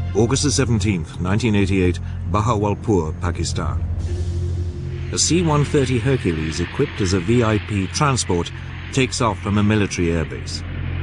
August the 17th, 1988, Bahawalpur, Pakistan. A C-130 Hercules equipped as a VIP transport takes off from a military airbase.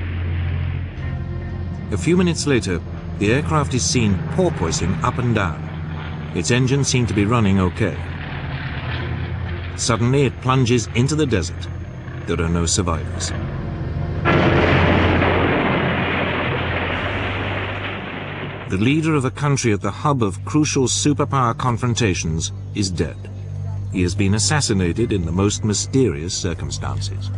A few minutes later, the aircraft is seen porpoising up and down. Its engines seem to be running okay. Suddenly, it plunges into the desert. There are no survivors. The leader of a country at the hub of crucial superpower confrontations is dead. He has been assassinated in the most mysterious circumstances.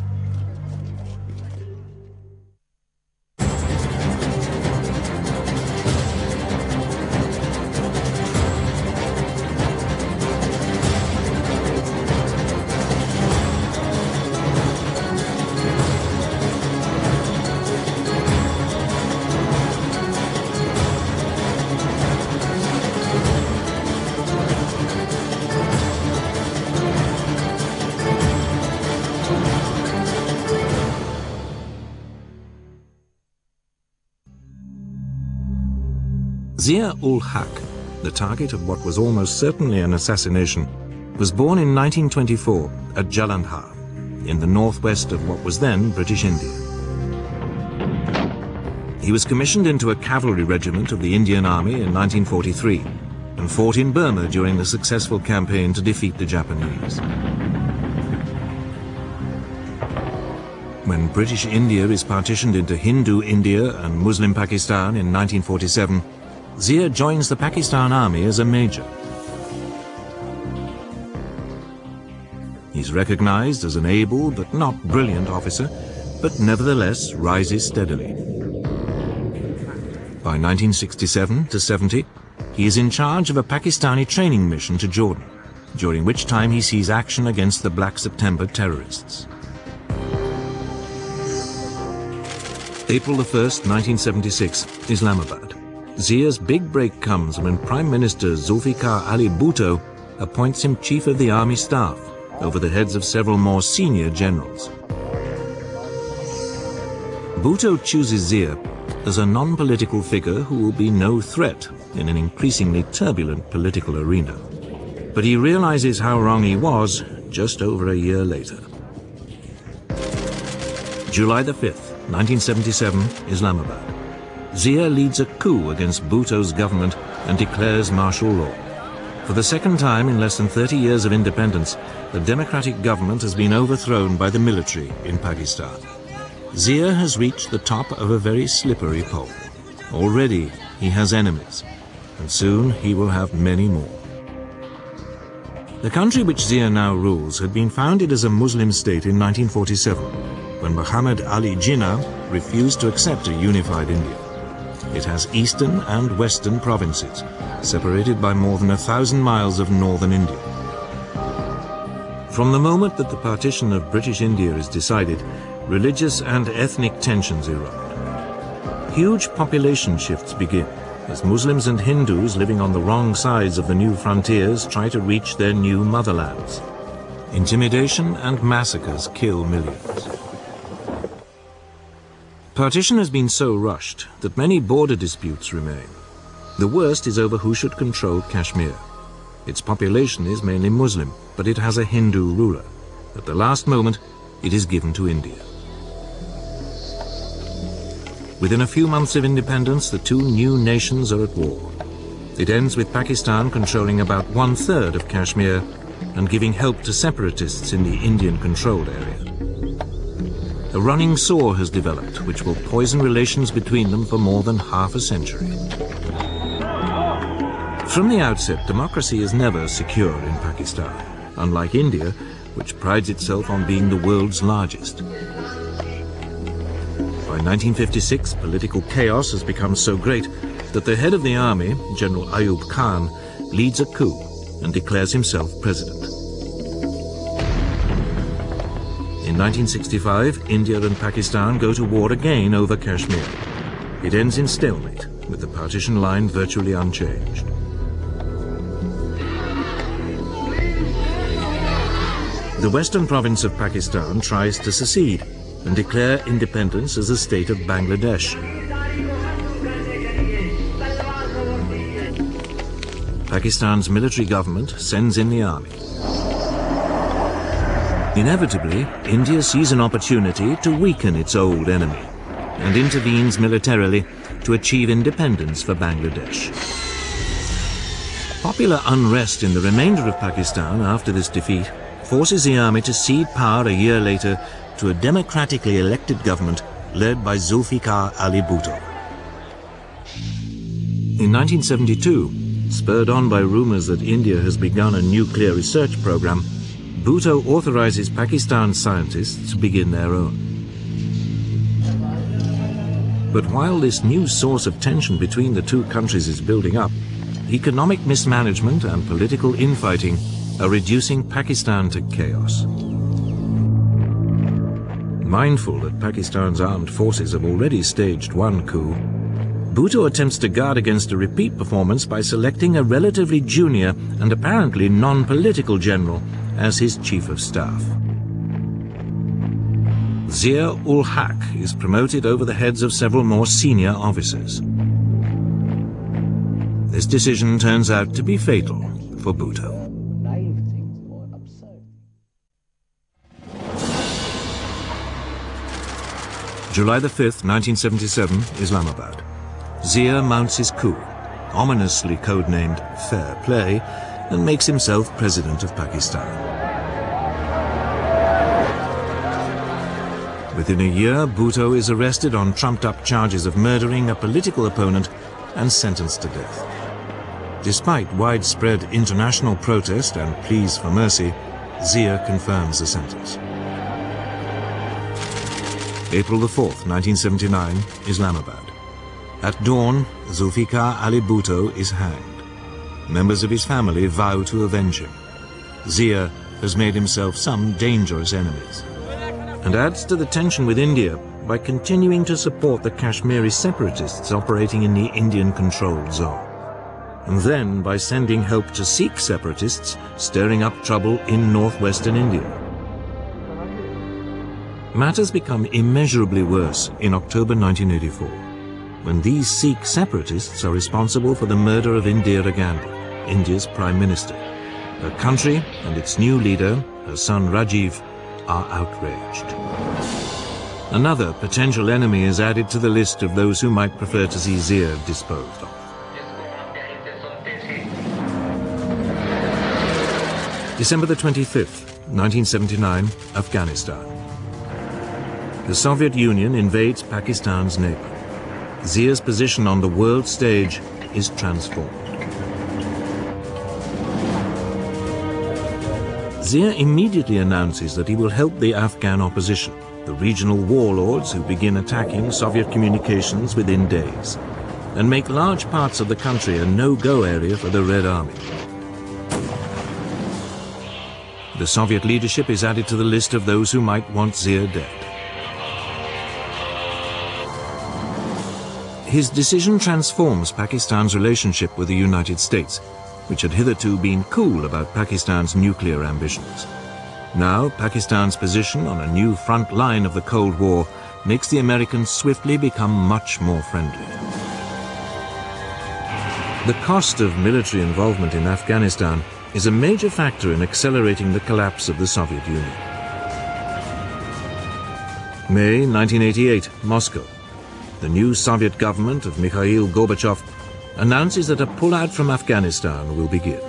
Zia-ul-Haq, the target of what was almost certainly an assassination, was born in 1924 at Jalandhar, in the northwest of what was then British India. He was commissioned into a cavalry regiment of the Indian Army in 1943 and fought in Burma during the successful campaign to defeat the Japanese. When British India is partitioned into Hindu India and Muslim Pakistan in 1947, Zia joins the Pakistan Army as a major. He's recognized as an able but not brilliant officer, but nevertheless rises steadily. By 1967 to 70, he is in charge of a Pakistani training mission to Jordan, during which time he sees action against the Black September terrorists. April the 1st, 1976, Islamabad. Zia's big break comes when Prime Minister Zulfikar Ali Bhutto appoints him Chief of the Army Staff over the heads of several more senior generals. Bhutto chooses Zia as a non-political figure who will be no threat in an increasingly turbulent political arena. But he realizes how wrong he was just over a year later. July the 5th, 1977, Islamabad. Zia leads a coup against Bhutto's government and declares martial law. For the second time in less than 30 years of independence, the democratic government has been overthrown by the military in Pakistan. Zia has reached the top of a very slippery pole. Already he has enemies, and soon he will have many more. The country which Zia now rules had been founded as a Muslim state in 1947, when Muhammad Ali Jinnah refused to accept a unified India. It has eastern and western provinces, separated by more than 1,000 miles of northern India. From the moment that the partition of British India is decided, religious and ethnic tensions erupt. Huge population shifts begin, as Muslims and Hindus living on the wrong sides of the new frontiers try to reach their new motherlands. Intimidation and massacres kill millions. Partition has been so rushed that many border disputes remain. The worst is over who should control Kashmir. Its population is mainly Muslim, but it has a Hindu ruler. At the last moment, it is given to India. Within a few months of independence, the two new nations are at war. It ends with Pakistan controlling about 1/3 of Kashmir and giving help to separatists in the Indian-controlled area. A running sore has developed, which will poison relations between them for more than half a century. From the outset, democracy is never secure in Pakistan, unlike India, which prides itself on being the world's largest. By 1956, political chaos has become so great that the head of the army, General Ayub Khan, leads a coup and declares himself president. In 1965, India and Pakistan go to war again over Kashmir. It ends in stalemate, with the partition line virtually unchanged. The western province of Pakistan tries to secede and declare independence as a state of Bangladesh. Pakistan's military government sends in the army. Inevitably, India sees an opportunity to weaken its old enemy and intervenes militarily to achieve independence for Bangladesh. Popular unrest in the remainder of Pakistan after this defeat forces the army to cede power a year later to a democratically elected government led by Zulfikar Ali Bhutto. In 1972, spurred on by rumors that India has begun a nuclear research program, Bhutto authorizes Pakistan scientists to begin their own. But while this new source of tension between the two countries is building up, economic mismanagement and political infighting are reducing Pakistan to chaos. Mindful that Pakistan's armed forces have already staged one coup, Bhutto attempts to guard against a repeat performance by selecting a relatively junior and apparently non-political general as his chief of staff. Zia-ul-Haq is promoted over the heads of several more senior officers. This decision turns out to be fatal for Bhutto. July the 5th, 1977, Islamabad. Zia mounts his coup, ominously codenamed Fair Play, and makes himself president of Pakistan. Within a year, Bhutto is arrested on trumped-up charges of murdering a political opponent and sentenced to death. Despite widespread international protest and pleas for mercy, Zia confirms the sentence. April the 4th, 1979, Islamabad. At dawn, Zulfikar Ali Bhutto is hanged. Members of his family vow to avenge him. Zia has made himself some dangerous enemies, and adds to the tension with India by continuing to support the Kashmiri separatists operating in the Indian-controlled zone, and then by sending help to Sikh separatists stirring up trouble in northwestern India. Matters become immeasurably worse in October 1984, when these Sikh separatists are responsible for the murder of Indira Gandhi, India's Prime Minister. Her country and its new leader, her son Rajiv, are outraged. Another potential enemy is added to the list of those who might prefer to see Zia disposed of. December the 25th, 1979, Afghanistan. The Soviet Union invades Pakistan's neighbor. Zia's position on the world stage is transformed. Zia immediately announces that he will help the Afghan opposition, the regional warlords who begin attacking Soviet communications within days, and make large parts of the country a no-go area for the Red Army. The Soviet leadership is added to the list of those who might want Zia dead. His decision transforms Pakistan's relationship with the United States, which had hitherto been cool about Pakistan's nuclear ambitions. Now, Pakistan's position on a new front line of the Cold War makes the Americans swiftly become much more friendly. The cost of military involvement in Afghanistan is a major factor in accelerating the collapse of the Soviet Union. May 1988, Moscow. The new Soviet government of Mikhail Gorbachev announces that a pullout from Afghanistan will begin.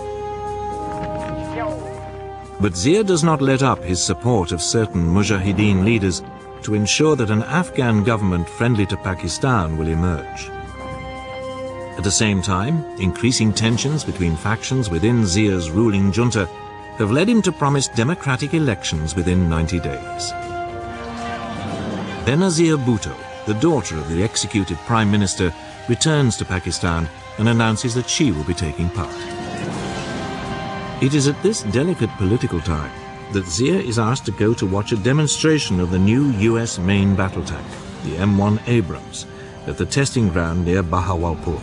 But Zia does not let up his support of certain Mujahideen leaders to ensure that an Afghan government friendly to Pakistan will emerge. At the same time, increasing tensions between factions within Zia's ruling junta have led him to promise democratic elections within 90 days. Benazir Bhutto, the daughter of the executed Prime Minister, returns to Pakistan and announces that she will be taking part. It is at this delicate political time that Zia is asked to go to watch a demonstration of the new US main battle tank, the M1 Abrams, at the testing ground near Bahawalpur.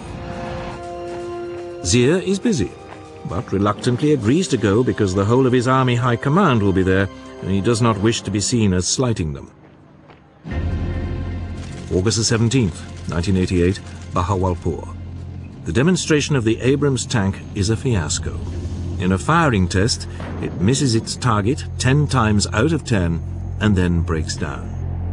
Zia is busy, but reluctantly agrees to go because the whole of his army high command will be there and he does not wish to be seen as slighting them. August the 17th, 1988, Bahawalpur. The demonstration of the Abrams tank is a fiasco. In a firing test, it misses its target 10 times out of 10 and then breaks down.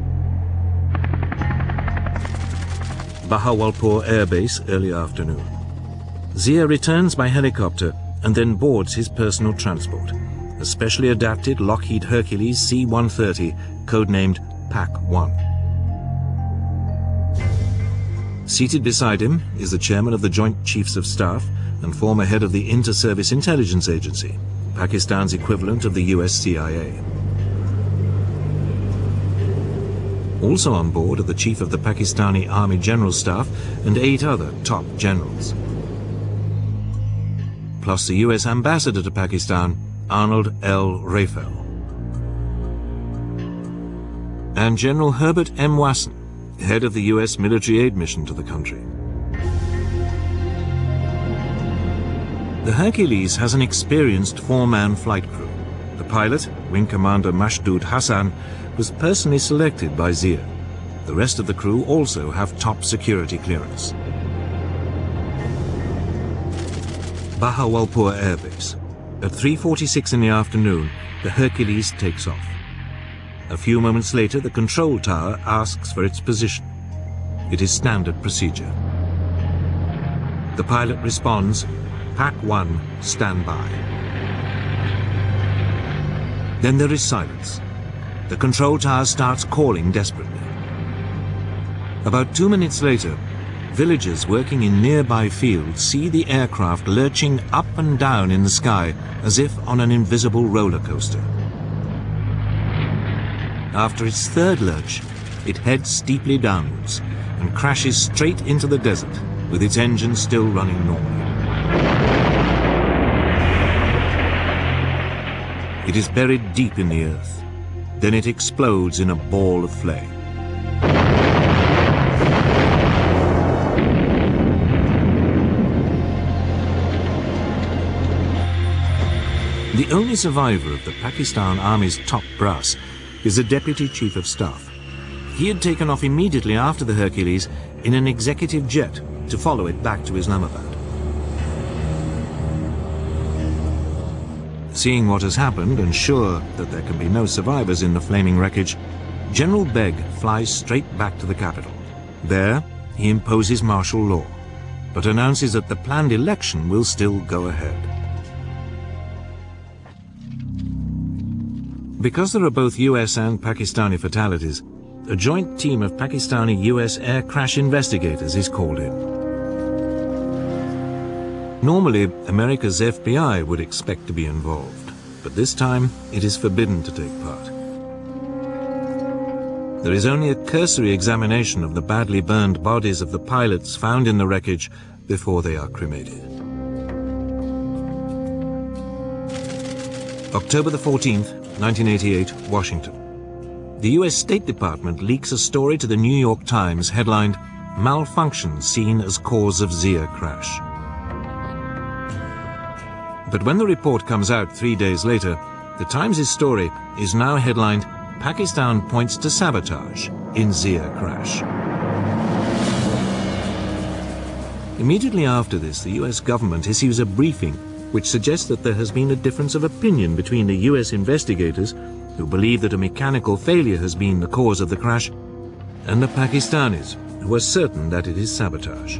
Bahawalpur Air Base, early afternoon. Zia returns by helicopter and then boards his personal transport, a specially adapted Lockheed Hercules C-130, codenamed PAC-1. Seated beside him is the chairman of the Joint Chiefs of Staff and former head of the Inter-Service Intelligence Agency, Pakistan's equivalent of the US CIA. Also on board are the chief of the Pakistani Army General Staff and 8 other top generals, plus the US ambassador to Pakistan, Arnold L. Rafael, and General Herbert M. Wasson, head of the US military aid mission to the country. The Hercules has an experienced 4-man flight crew. The pilot, Wing Commander Mashdud Hassan, was personally selected by Zia. The rest of the crew also have top security clearance. Bahawalpur Air Base. At 3:46 in the afternoon, the Hercules takes off. A few moments later, the control tower asks for its position. It is standard procedure. The pilot responds, "PAC-1, stand by." Then there is silence. The control tower starts calling desperately. About 2 minutes later, villagers working in nearby fields see the aircraft lurching up and down in the sky as if on an invisible roller coaster. After its third lurch, it heads steeply downwards and crashes straight into the desert with its engine still running normally. It is buried deep in the earth. Then it explodes in a ball of flame. The only survivor of the Pakistan Army's top brass is the Deputy Chief of Staff. He had taken off immediately after the Hercules in an executive jet to follow it back to Islamabad. Seeing what has happened and sure that there can be no survivors in the flaming wreckage, General Beg flies straight back to the capital. There, he imposes martial law, but announces that the planned election will still go ahead. Because there are both US and Pakistani fatalities, a joint team of Pakistani-US air crash investigators is called in. Normally, America's FBI would expect to be involved, but this time it is forbidden to take part. There is only a cursory examination of the badly burned bodies of the pilots found in the wreckage before they are cremated. October the 14th, 1988, Washington. The US State Department leaks a story to the New York Times headlined, "Malfunction Seen as Cause of Zia Crash." But when the report comes out 3 days later, the Times' story is now headlined, "Pakistan Points to Sabotage in Zia Crash." Immediately after this, the US government issues a briefing which suggests that there has been a difference of opinion between the US investigators, who believe that a mechanical failure has been the cause of the crash, and the Pakistanis, who are certain that it is sabotage.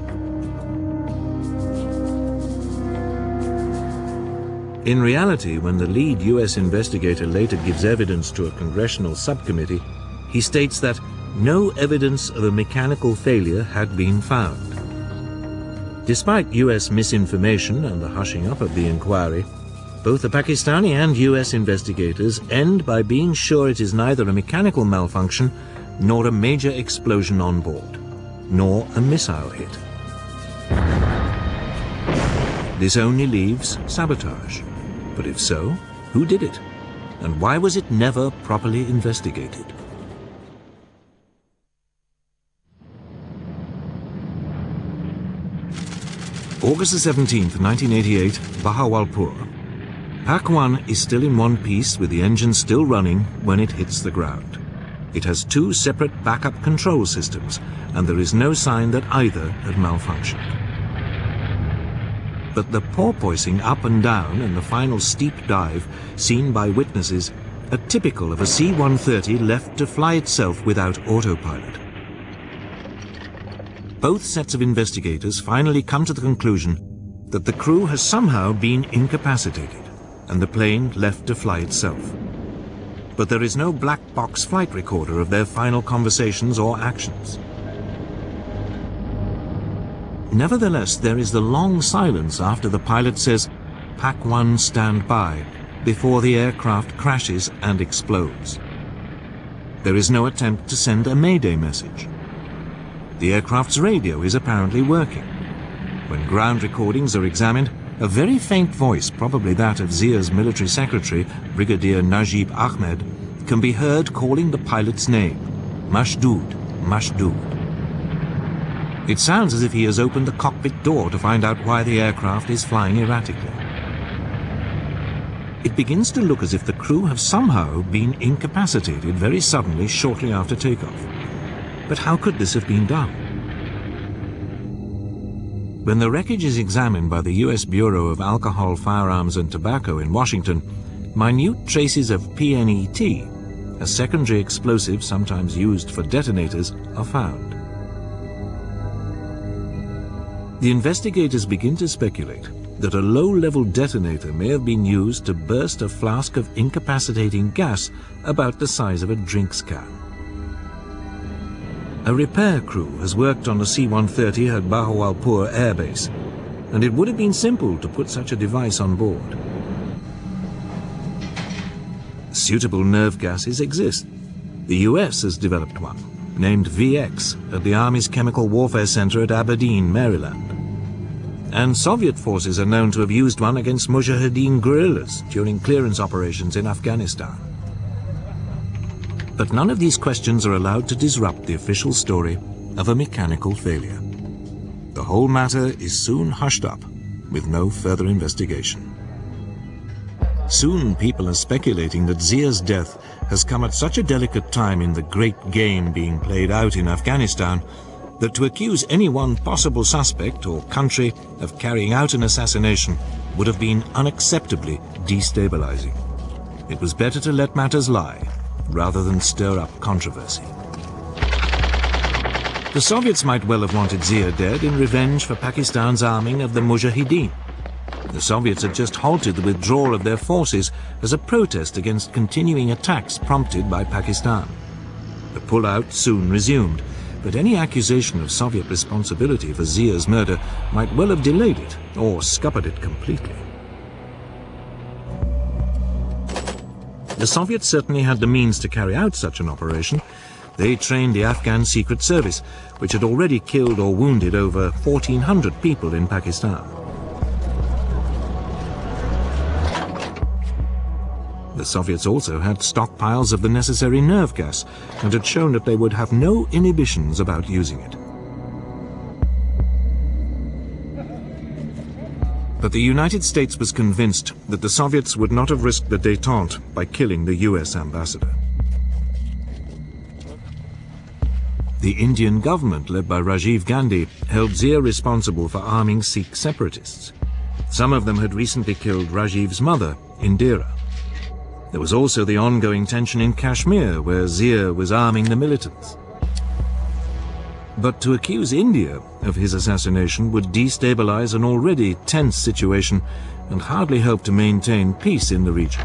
In reality, when the lead US investigator later gives evidence to a congressional subcommittee, he states that no evidence of a mechanical failure had been found. Despite US misinformation and the hushing up of the inquiry, both the Pakistani and US investigators end by being sure it is neither a mechanical malfunction nor a major explosion on board, nor a missile hit. This only leaves sabotage. But if so, who did it? And why was it never properly investigated? August the 17th, 1988, Bahawalpur. PAC-1 is still in one piece with the engine still running when it hits the ground. It has 2 separate backup control systems, and there is no sign that either had malfunctioned. but the porpoising up and down and the final steep dive seen by witnesses are typical of a C-130 left to fly itself without autopilot. Both sets of investigators finally come to the conclusion that the crew has somehow been incapacitated and the plane left to fly itself. But there is no black box flight recorder of their final conversations or actions. Nevertheless, there is the long silence after the pilot says, "Pak-1 stand by," before the aircraft crashes and explodes. There is no attempt to send a mayday message. The aircraft's radio is apparently working. When ground recordings are examined, a very faint voice, probably that of Zia's military secretary, Brigadier Najib Ahmed, can be heard calling the pilot's name, Mashdood, Mashdood. It sounds as if he has opened the cockpit door to find out why the aircraft is flying erratically. It begins to look as if the crew have somehow been incapacitated very suddenly shortly after takeoff. But how could this have been done? When the wreckage is examined by the U.S. Bureau of Alcohol, Firearms and Tobacco in Washington, minute traces of PNET, a secondary explosive sometimes used for detonators, are found. The investigators begin to speculate that a low-level detonator may have been used to burst a flask of incapacitating gas about the size of a drinks can. A repair crew has worked on the C-130 at Bahawalpur Air Base, and it would have been simple to put such a device on board. Suitable nerve gases exist. The US has developed one, named VX, at the Army's Chemical Warfare Center at Aberdeen, Maryland. And Soviet forces are known to have used one against Mujahideen guerrillas during clearance operations in Afghanistan. But none of these questions are allowed to disrupt the official story of a mechanical failure. The whole matter is soon hushed up with no further investigation. Soon people are speculating that Zia's death has come at such a delicate time in the great game being played out in Afghanistan that to accuse any one possible suspect or country of carrying out an assassination would have been unacceptably destabilizing. It was better to let matters lie rather than stir up controversy. The Soviets might well have wanted Zia dead in revenge for Pakistan's arming of the Mujahideen. The Soviets had just halted the withdrawal of their forces as a protest against continuing attacks prompted by Pakistan. The pullout soon resumed, but any accusation of Soviet responsibility for Zia's murder might well have delayed it or scuppered it completely. The Soviets certainly had the means to carry out such an operation. They trained the Afghan Secret Service, which had already killed or wounded over 1,400 people in Pakistan. The Soviets also had stockpiles of the necessary nerve gas and had shown that they would have no inhibitions about using it. But the United States was convinced that the Soviets would not have risked the détente by killing the US ambassador. The Indian government, led by Rajiv Gandhi, held Zia responsible for arming Sikh separatists. Some of them had recently killed Rajiv's mother, Indira. There was also the ongoing tension in Kashmir, where Zia was arming the militants. But to accuse India of his assassination would destabilize an already tense situation and hardly help to maintain peace in the region.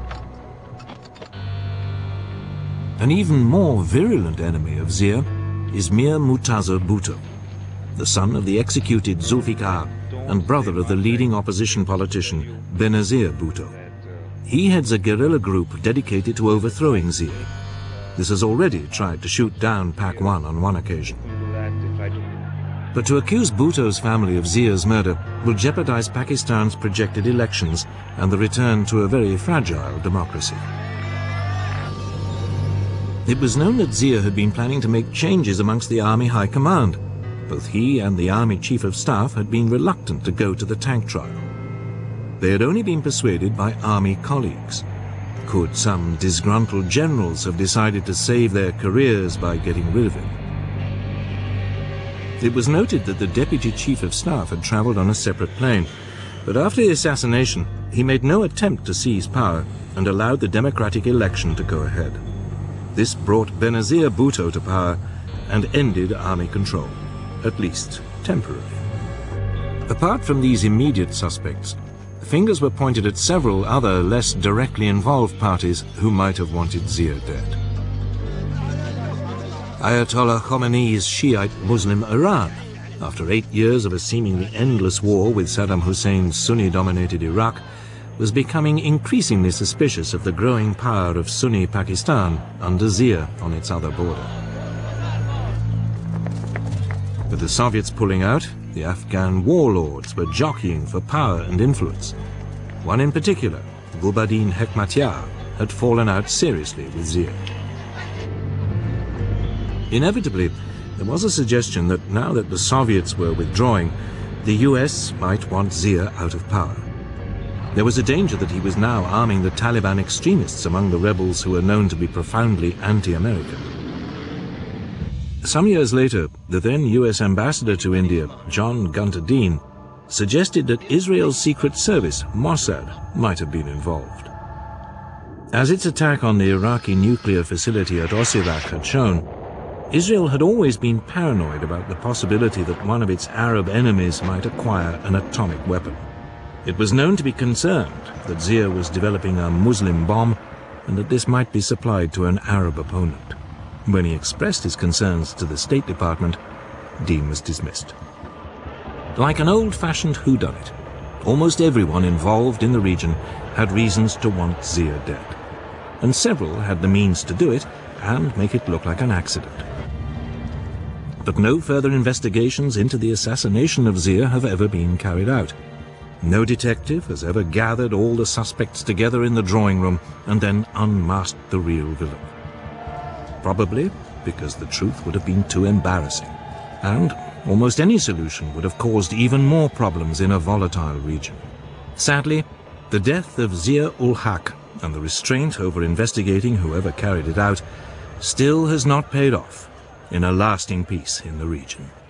An even more virulent enemy of Zia is Mir Murtaza Bhutto, the son of the executed Zulfikar and brother of the leading opposition politician Benazir Bhutto. He heads a guerrilla group dedicated to overthrowing Zia. This has already tried to shoot down Pak-1 on one occasion. But to accuse Bhutto's family of Zia's murder will jeopardize Pakistan's projected elections and the return to a very fragile democracy. It was known that Zia had been planning to make changes amongst the Army High Command. Both he and the Army Chief of Staff had been reluctant to go to the tank trial. They had only been persuaded by Army colleagues. Could some disgruntled generals have decided to save their careers by getting rid of him? It was noted that the Deputy Chief of Staff had travelled on a separate plane, But after the assassination, he made no attempt to seize power and allowed the democratic election to go ahead. This brought Benazir Bhutto to power and ended army control, at least temporarily. Apart from these immediate suspects, fingers were pointed at several other less directly involved parties who might have wanted Zia dead. Ayatollah Khomeini's Shiite Muslim Iran, after 8 years of a seemingly endless war with Saddam Hussein's Sunni-dominated Iraq, was becoming increasingly suspicious of the growing power of Sunni Pakistan under Zia on its other border. With the Soviets pulling out, the Afghan warlords were jockeying for power and influence. One in particular, Gulbuddin Hekmatyar, had fallen out seriously with Zia. Inevitably, there was a suggestion that now that the Soviets were withdrawing, the US might want Zia out of power. There was a danger that he was now arming the Taliban extremists among the rebels who were known to be profoundly anti-American. Some years later, the then US ambassador to India, John Gunter Dean, suggested that Israel's secret service, Mossad, might have been involved. As its attack on the Iraqi nuclear facility at Osirak had shown, Israel had always been paranoid about the possibility that one of its Arab enemies might acquire an atomic weapon. It was known to be concerned that Zia was developing a Muslim bomb and that this might be supplied to an Arab opponent. When he expressed his concerns to the State Department, Dean was dismissed. Like an old-fashioned whodunit, almost everyone involved in the region had reasons to want Zia dead, and several had the means to do it and make it look like an accident. But no further investigations into the assassination of Zia have ever been carried out. No detective has ever gathered all the suspects together in the drawing room and then unmasked the real villain. Probably because the truth would have been too embarrassing, and almost any solution would have caused even more problems in a volatile region. Sadly, the death of Zia-ul-Haq and the restraint over investigating whoever carried it out still has not paid off in a lasting peace in the region.